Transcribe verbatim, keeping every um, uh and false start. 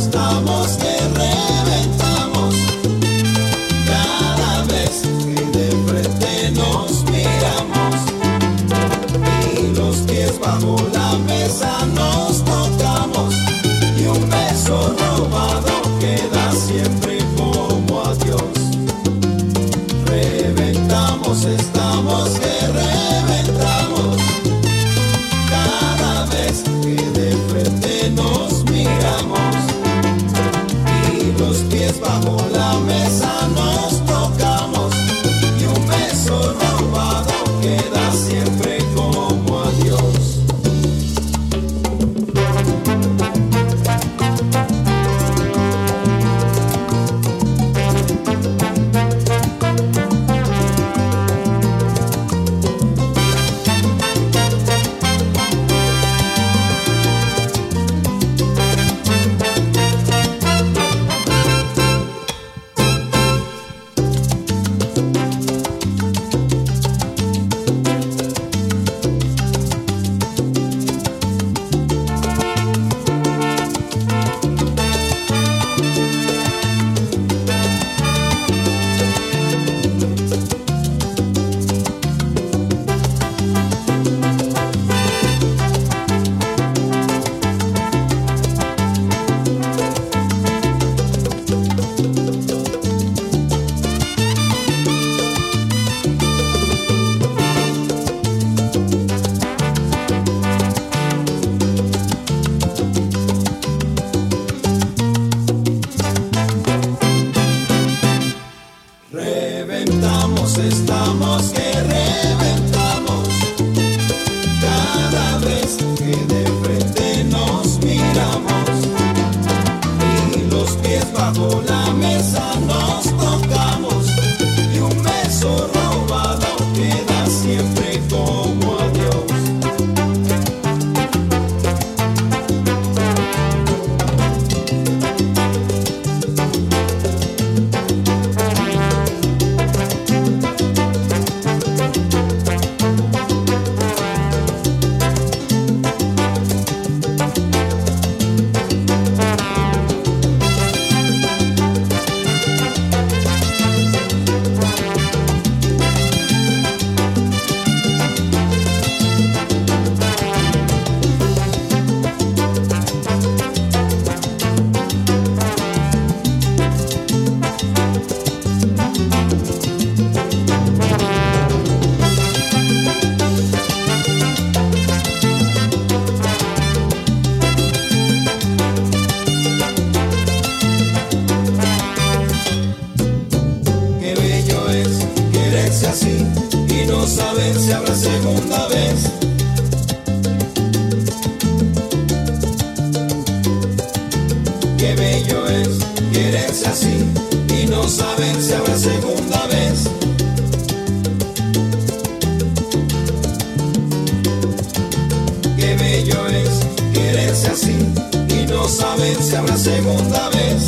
estamos que reventamos. Cada vez que de frente nos miramos y los pies bajo la mesa nos tocamos, y un beso robado queda siempre como adiós. Reventamos, estamos que reventamos. Cada vez que de frente nos miramos y los pies bajo la mesa nos tocamos, y un beso robado queda siempre como adiós. Reventamos, estamos que reventamos. Cada vez que de frente nos miramos y los pies bajo la mesa nos tocamos, y un beso robado queda siempre como adiós. Así y no saber si habrá segunda vez. Qué bello es quererse así y no saber si habrá segunda vez. Qué bello es quererse así y no saber si habrá segunda vez.